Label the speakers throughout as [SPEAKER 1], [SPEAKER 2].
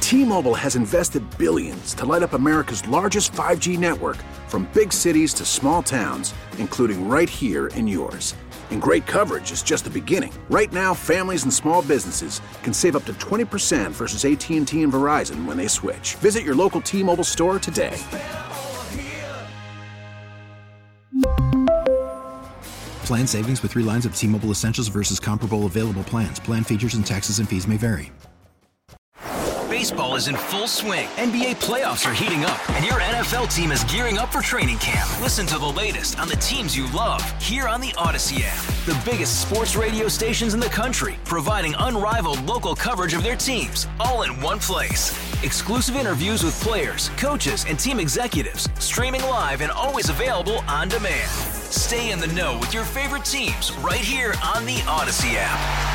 [SPEAKER 1] T-Mobile has invested billions to light up America's largest 5G network, from big cities to small towns, including right here in yours. And great coverage is just the beginning. Right now, families and small businesses can save up to 20% versus AT&T and Verizon when they switch. Visit your local T-Mobile store today.
[SPEAKER 2] Plan savings with 3 lines of T-Mobile Essentials versus comparable available plans. Plan features and taxes and fees may vary.
[SPEAKER 3] Baseball is in full swing. NBA playoffs are heating up, and your NFL team is gearing up for training camp. Listen to the latest on the teams you love here on the Odyssey app. The biggest sports radio stations in the country, providing unrivaled local coverage of their teams, all in one place. Exclusive interviews with players, coaches, and team executives, streaming live and always available on demand. Stay in the know with your favorite teams right here on the Odyssey app.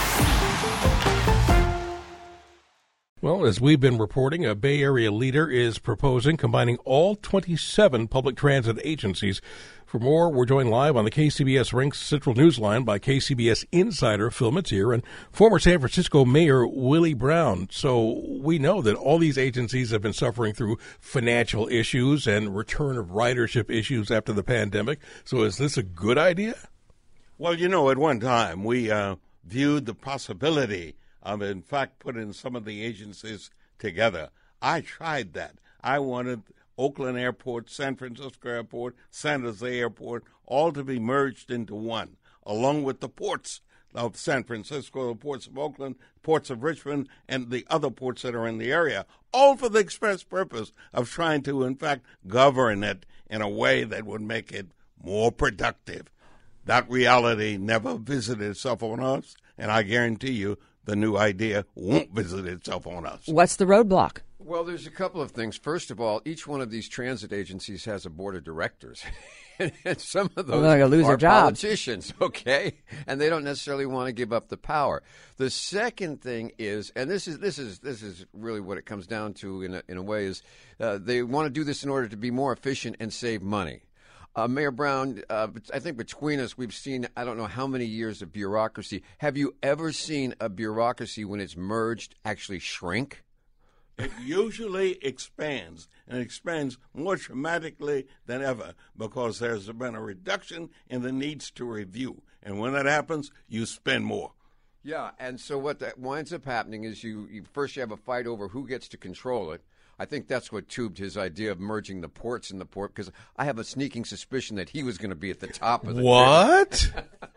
[SPEAKER 4] Well, as we've been reporting, a Bay Area leader is proposing combining all 27 public transit agencies. For more, we're joined live on the KCBS Ring Central Newsline by KCBS insider Phil Matier and former San Francisco Mayor Willie Brown. So we know that all these agencies have been suffering through financial issues and return of ridership issues after the pandemic. So is this a good idea?
[SPEAKER 5] Well, you know, at one time we viewed the possibility of, in fact, putting some of the agencies together. I tried that. I wanted Oakland Airport, San Francisco Airport, San Jose Airport, all to be merged into one, along with the ports of San Francisco, the ports of Oakland, ports of Richmond, and the other ports that are in the area, all for the express purpose of trying to, in fact, govern it in a way that would make it more productive. That reality never visited itself on us, and I guarantee you the new idea won't visit itself on us.
[SPEAKER 6] What's the roadblock?
[SPEAKER 7] Well, there's a couple of things. First of all, each one of these transit agencies has a board of directors. And some of those are politicians, okay? And they don't necessarily want to give up the power. The second thing is, and this is really what it comes down to in a way, is they want to do this in order to be more efficient and save money. Mayor Brown, I think between us, we've seen, I don't know how many years of bureaucracy. Have you ever seen a bureaucracy, when it's merged, actually shrink?
[SPEAKER 5] It usually expands, and it expands more dramatically than ever because there's been a reduction in the needs to review. And when that happens, you spend more.
[SPEAKER 7] Yeah, and so what that winds up happening is you have a fight over who gets to control it. I think that's what tubed his idea of merging the ports in the port, because I have a sneaking suspicion that he was going to be at the top of the
[SPEAKER 4] What?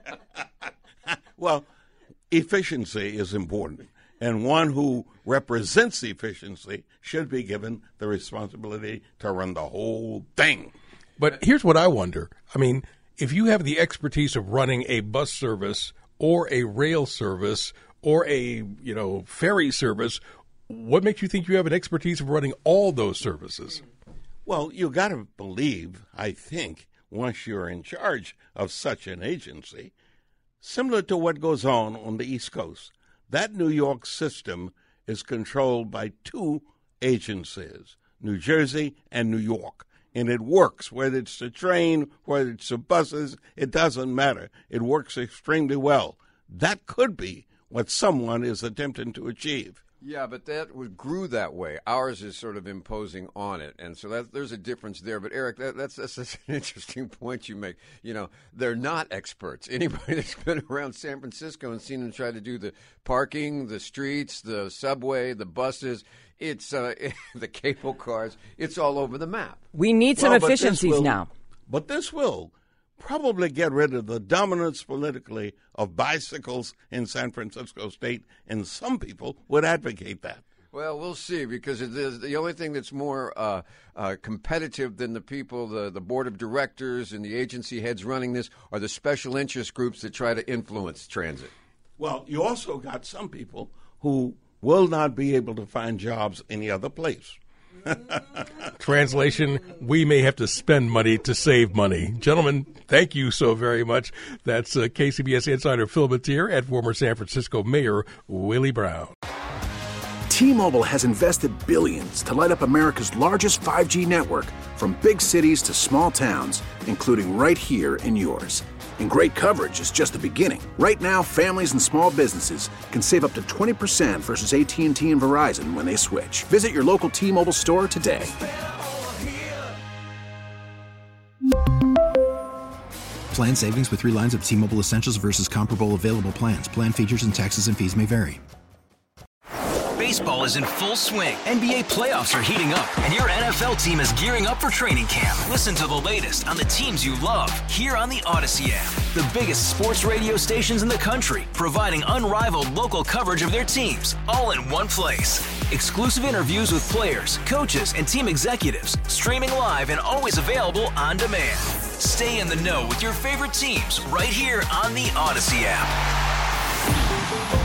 [SPEAKER 5] Well, efficiency is important, and one who represents efficiency should be given the responsibility to run the whole thing.
[SPEAKER 4] But here's what I wonder. I mean, if you have the expertise of running a bus service or a rail service or a, ferry service, what makes you think you have an expertise of running all those services?
[SPEAKER 5] Well, you got to believe, I think, once you're in charge of such an agency, similar to what goes on the East Coast, that New York system is controlled by 2 agencies, New Jersey and New York. And it works, whether it's the train, whether it's the buses, it doesn't matter. It works extremely well. That could be what someone is attempting to achieve.
[SPEAKER 7] Yeah, but that grew that way. Ours is sort of imposing on it, and so there's a difference there. But Eric, that's an interesting point you make. They're not experts. Anybody that's been around San Francisco and seen them try to do the parking, the streets, the subway, the buses, it's the cable cars. It's all over the map.
[SPEAKER 6] We need some efficiencies now.
[SPEAKER 5] But this will probably get rid of the dominance politically of bicycles in San Francisco State, and some people would advocate that.
[SPEAKER 7] Well, we'll see, because the only thing that's more competitive than the people, the board of directors and the agency heads running this, are the special interest groups that try to influence transit.
[SPEAKER 5] Well, you also got some people who will not be able to find jobs any other place.
[SPEAKER 4] Translation, we may have to spend money to save money. Gentlemen, thank you so very much. That's KCBS insider Phil Matier and former San Francisco Mayor Willie Brown.
[SPEAKER 1] T-Mobile has invested billions to light up America's largest 5G network, from big cities to small towns, including right here in yours. And great coverage is just the beginning. Right now, families and small businesses can save up to 20% versus AT&T and Verizon when they switch. Visit your local T-Mobile store today.
[SPEAKER 2] Plan savings with 3 lines of T-Mobile Essentials versus comparable available plans. Plan features and taxes and fees may vary.
[SPEAKER 3] Baseball is in full swing. NBA playoffs are heating up, and your NFL team is gearing up for training camp. Listen to the latest on the teams you love here on the Odyssey app. The biggest sports radio stations in the country, providing unrivaled local coverage of their teams, all in one place. Exclusive interviews with players, coaches, and team executives, streaming live and always available on demand. Stay in the know with your favorite teams right here on the Odyssey app.